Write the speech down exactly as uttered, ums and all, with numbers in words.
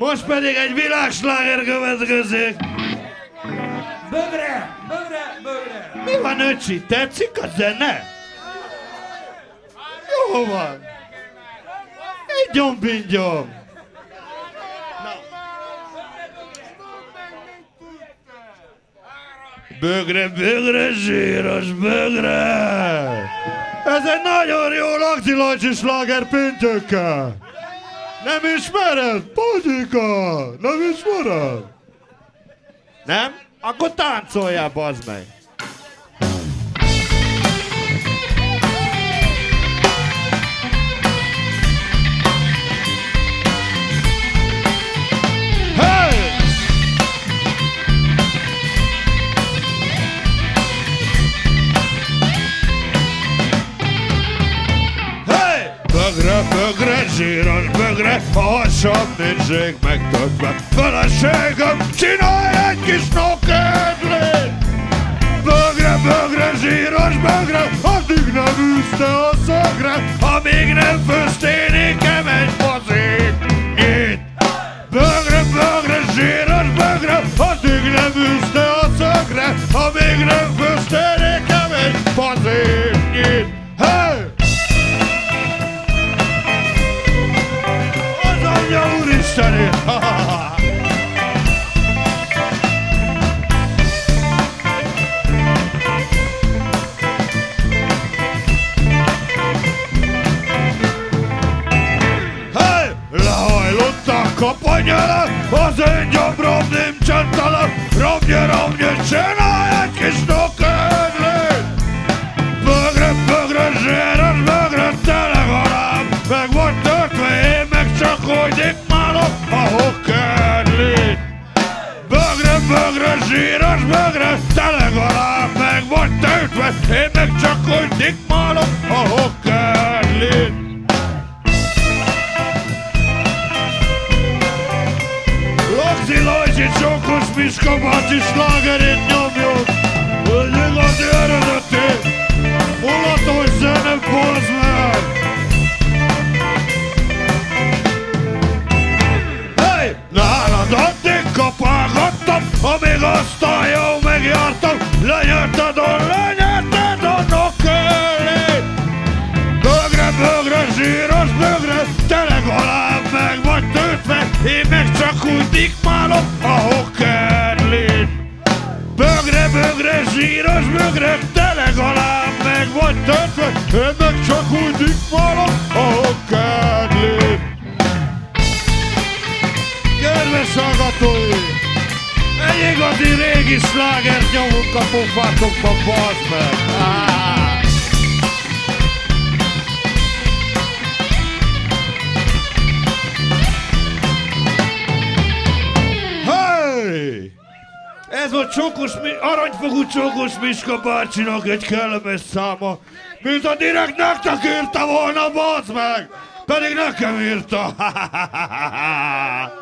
Most pedig egy világsláger következik. Bögre! Bögre! Bögre! Mi van, öcsi? Tetszik a zene? Jó van. Egy gyom-bingyom. Bögre, bögre, zsíros bögre! Ez egy nagyon jó Laci-Lajcsi sláger péntökkel! Nem ismered? Pagyika! Nem ismered? Nem? Akkor táncoljál, bazd meg! Bögre, bögre, zsíros bögre, a hasam nincség megtökve. Feleségem, csinálj egy kis nokedlét! Bögre, bögre, zsíros bögre, addig nem űzte a szögre, amíg nem főztél nekem egy fazit. Bögre, bögre, zsíros bögre, addig nem űzte a szögre, amíg nem főztél nekem egy fazit. Hey! Ja, úristeni! Hey! Lehajlott a kapanyára, az én gyomrom nincsen tele. Romja, romja, csinálj egy kis nokedlét! Bögre, bögre, zsíros bögre, te legalább meg vagy törtve, én meg csak úgy dikmálok a hokedlit. Bögre, bögre, zsíros bögre, te legalább meg vagy törtve, én meg csak úgy dikmálok a hokedlit. Laci-Lajcsi csókos Miska bácsi slágerét nyomjuk, hogy igazi eredeti, mulatos zene, bazd meg! Hey! Nálad addig kapálgattam, amíg aztán jó megjártam, lenyerted a, lenyerted a nokedlit! Bögre, bögre, zsíros bögre, te legalább meg vagy töltve, én meg csak úgy dikmálok a hokedlit. Bögre, bögre, zsíros bögre, te legalább meg vagy töltve, én meg csak úgy dikmálok a hokedlit. Kedves hallgatói! Egy igazi régi slágert nyomunk a pofátokba, bazd meg! Ah! Hey! Ez a csokos, aranyfogú csokos Miska bácsinak egy kellemes száma, mint a direkt nektek írta volna, bazd meg! Pedig nekem írta!